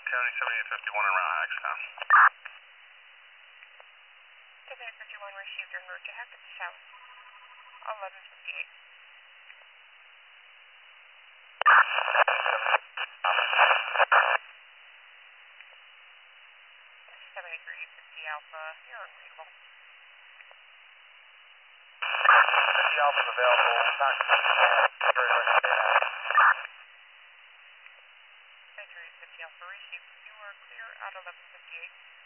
County 7851 around Hagstown. 7851 received en route to Hackettstown. 1158. 7350 Alpha, you're unreadable. 50 Alpha's available. Back to 7350 Alpha received. You are clear at 1158.